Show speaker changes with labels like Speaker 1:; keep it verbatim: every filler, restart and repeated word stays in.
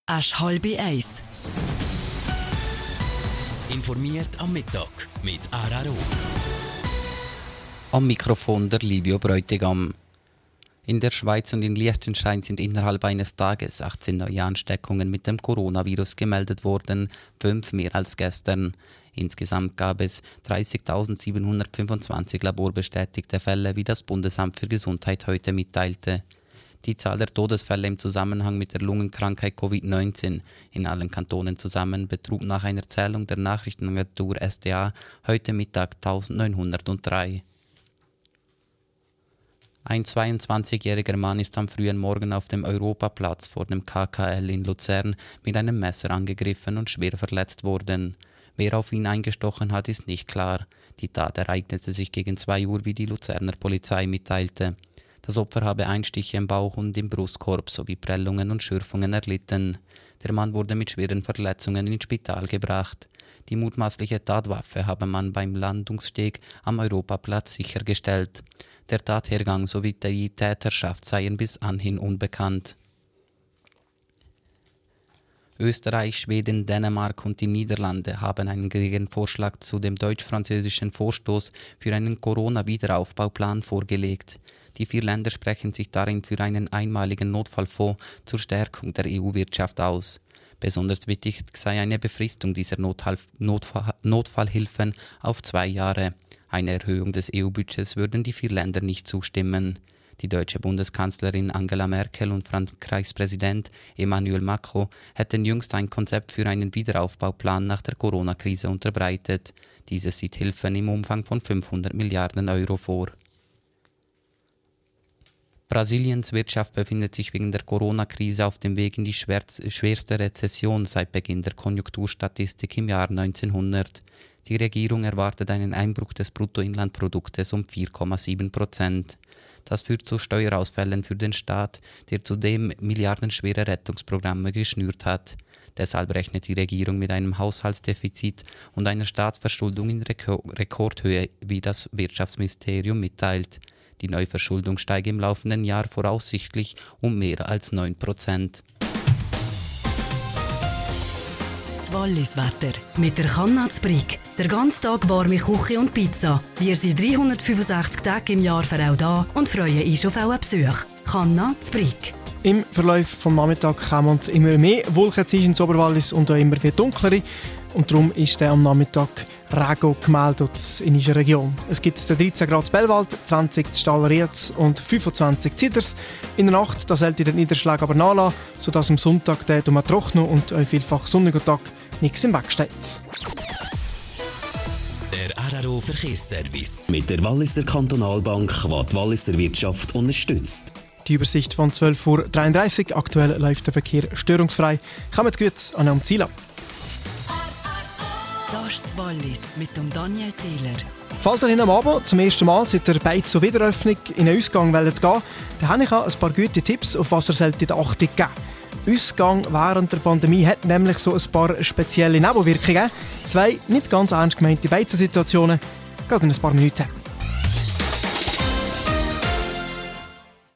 Speaker 1: Asch halbe eins.
Speaker 2: Informiert am Mittag mit Araro.
Speaker 3: Am Mikrofon der Livio Bräutigam. In der Schweiz und in Liechtenstein sind innerhalb eines Tages achtzehn neue Ansteckungen mit dem Coronavirus gemeldet worden, fünf mehr als gestern. Insgesamt gab es dreißigtausendsiebenhundertfünfundzwanzig laborbestätigte Fälle, wie das Bundesamt für Gesundheit heute mitteilte. Die Zahl der Todesfälle im Zusammenhang mit der Lungenkrankheit Covid neunzehn in allen Kantonen zusammen betrug nach einer Zählung der Nachrichtenagentur S D A heute Mittag eintausendneunhundertdrei. Ein zweiundzwanzigjähriger Mann ist am frühen Morgen auf dem Europaplatz vor dem K K L in Luzern mit einem Messer angegriffen und schwer verletzt worden. Wer auf ihn eingestochen hat, ist nicht klar. Die Tat ereignete sich gegen zwei Uhr, wie die Luzerner Polizei mitteilte. Das Opfer habe Einstiche im Bauch und im Brustkorb sowie Prellungen und Schürfungen erlitten. Der Mann wurde mit schweren Verletzungen ins Spital gebracht. Die mutmaßliche Tatwaffe habe man beim Landungssteg am Europaplatz sichergestellt. Der Tathergang sowie die Täterschaft seien bis anhin unbekannt. Österreich, Schweden, Dänemark und die Niederlande haben einen Gegenvorschlag zu dem deutsch-französischen Vorstoß für einen Corona-Wiederaufbauplan vorgelegt. Die vier Länder sprechen sich darin für einen einmaligen Notfallfonds zur Stärkung der E U-Wirtschaft aus. Besonders wichtig sei eine Befristung dieser Notfall- Notfall- Notfallhilfen auf zwei Jahre. Eine Erhöhung des E U-Budgets würden die vier Länder nicht zustimmen. Die deutsche Bundeskanzlerin Angela Merkel und Frankreichs Präsident Emmanuel Macron hätten jüngst ein Konzept für einen Wiederaufbauplan nach der Corona-Krise unterbreitet. Dieses sieht Hilfen im Umfang von fünfhundert Milliarden Euro vor. Brasiliens Wirtschaft befindet sich wegen der Corona-Krise auf dem Weg in die schwerste Rezession seit Beginn der Konjunkturstatistik im Jahr neunzehnhundert. Die Regierung erwartet einen Einbruch des Bruttoinlandproduktes um vier Komma sieben Prozent. Das führt zu Steuerausfällen für den Staat, der zudem milliardenschwere Rettungsprogramme geschnürt hat. Deshalb rechnet die Regierung mit einem Haushaltsdefizit und einer Staatsverschuldung in Rekordhöhe, wie das Wirtschaftsministerium mitteilt. Die Neuverschuldung steige im laufenden Jahr voraussichtlich um mehr als neun Prozent.
Speaker 1: Das Wallis-Wetter mit der Kanna-Zbrig. Der ganze Tag warme Küche und Pizza. Wir sind dreihundertfünfundsechzig Tage im Jahr für auch da und freuen uns auf euren Besuch. Kanna-Zbrig.
Speaker 4: Im Verlauf des Nachmittags kommen uns immer mehr Wolken ins Oberwallis und auch immer viel dunklere. Und darum ist der am Nachmittag Regen gemeldet in unserer Region. Es gibt dreizehn Grad in Bellwald, zwanzig in Stalriez und fünfundzwanzig in Ziders. In der Nacht da sollte der Niederschlag aber nachlassen, sodass am Sonntag der um trockenen und ein vielfach sonniger Tag nichts im Weg steht.
Speaker 2: Der Araro Verkehrsservice mit der Walliser Kantonalbank, die die Walliser Wirtschaft unterstützt.
Speaker 4: Die Übersicht von zwölf Uhr dreiunddreißig. Aktuell läuft der Verkehr störungsfrei. Kommt gut an am Ziel ab.
Speaker 1: Das ist das Wallis mit dem Daniel Thieler.
Speaker 4: Falls ihr am Abend zum ersten Mal seit der Beiz- zur Wiederöffnung in einen Ausgang wollt gehen, dann habe ich auch ein paar gute Tipps, auf was ihr solltet Achtung geben. Ausgang während der Pandemie hat nämlich so ein paar spezielle Nebenwirkungen. Zwei nicht ganz ernst gemeinte Beizensituationen. Geht in ein paar Minuten.